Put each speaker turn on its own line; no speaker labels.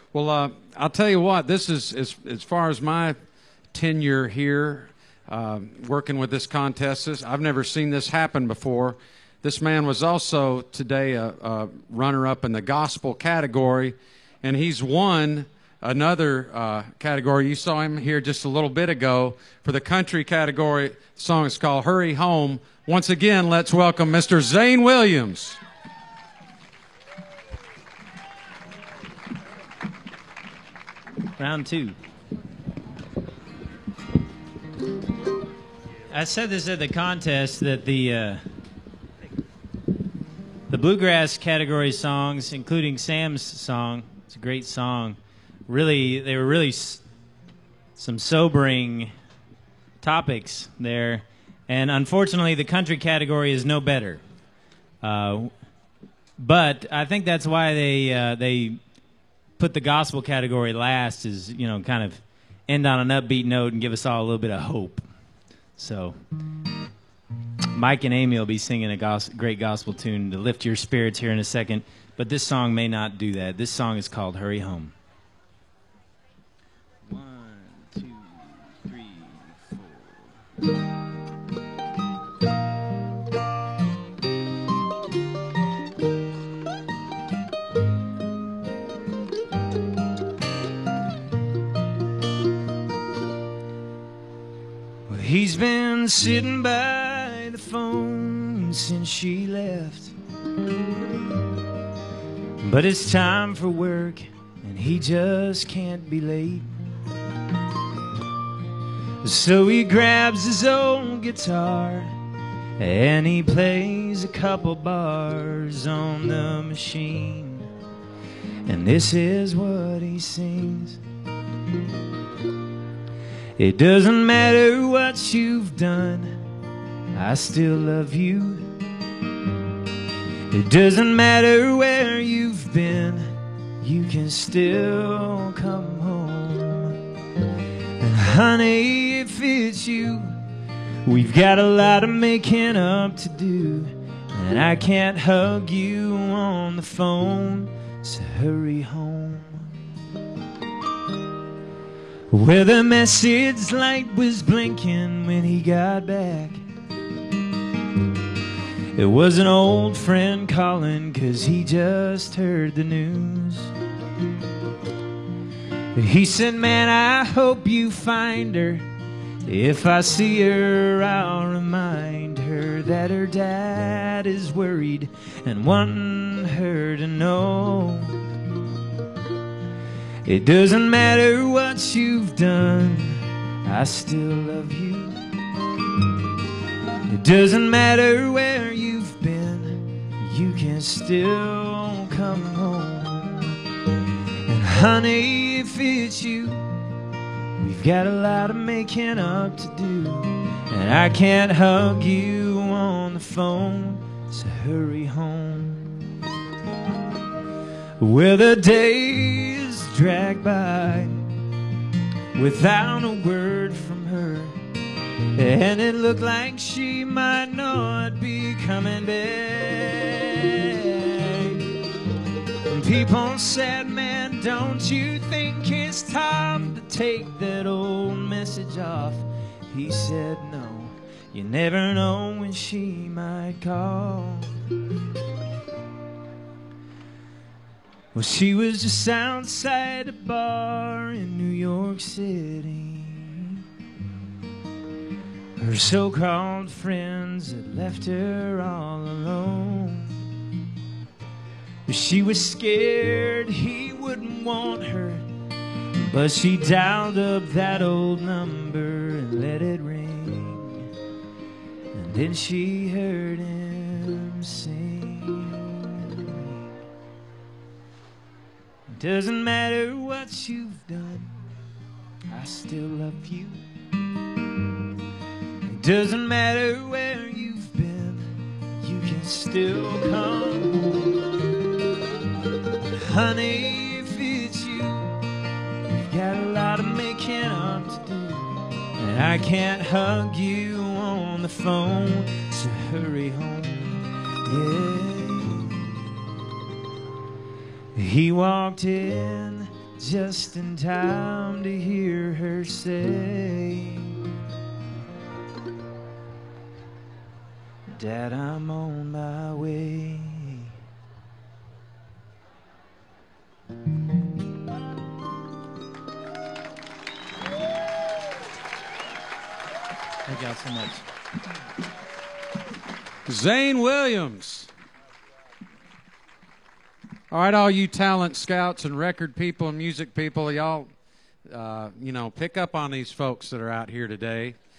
Well, I'll tell you what, this is, as far as my tenure here, working with this contest, I've never seen this happen before. This man was also today a runner-up in the gospel category, and he's won another category. You saw him here just a little bit ago for the country category. The song is called Hurry Home. Once again, let's welcome Mr. Zane Williams.
Round two. I said this at the contest that the bluegrass category songs, including Sam's song, it's a great song. Really, they were really some sobering topics there, and unfortunately, the country category is no better. But I think that's why they put the gospel category last, is, you know, kind of end on an upbeat note and give us all a little bit of hope. So Mike and Amy will be singing a great gospel tune to lift your spirits here in a second, but this song may not do that. This song is called Hurry Home. 1, 2, 3, 4. He's been sitting by the phone since she left, but it's time for work and he just can't be late. So he grabs his old guitar and he plays a couple bars on the machine, and this is what he sings. It doesn't matter what you've done, I still love you. It doesn't matter where you've been, you can still come home. And honey, if it's you, we've got a lot of making up to do, and I can't hug you on the phone, so hurry home. Where the message light was blinking when he got back, it was an old friend calling 'cause he just heard the news. He said, man, I hope you find her. If I see her, I'll remind her that her dad is worried and wanting her to know. It doesn't matter what you've done, I still love you. It doesn't matter where you've been, you can still come home. And honey, if it's you, we've got a lot of making up to do, and I can't hug you on the phone, so hurry home. Well, the days drag by without a word from her, and it looked like she might not be coming back. And people said, man, don't you think it's time to take that old message off? He said, no, you never know when she might call. Well, she was just outside a bar in New York City. Her so-called friends had left her all alone. She was scared he wouldn't want her, but she dialed up that old number and let it ring. And then she heard him sing. Doesn't matter what you've done, I still love you. It doesn't matter where you've been, you can still come home. Honey, if it's you, we've got a lot of making up to do, and I can't hug you on the phone, so hurry home. Yeah. He walked in just in time to hear her say, Dad, I'm on my way. Thank y'all so much.
Zane Williams. All right, all you talent scouts and record people and music people, y'all, pick up on these folks that are out here today.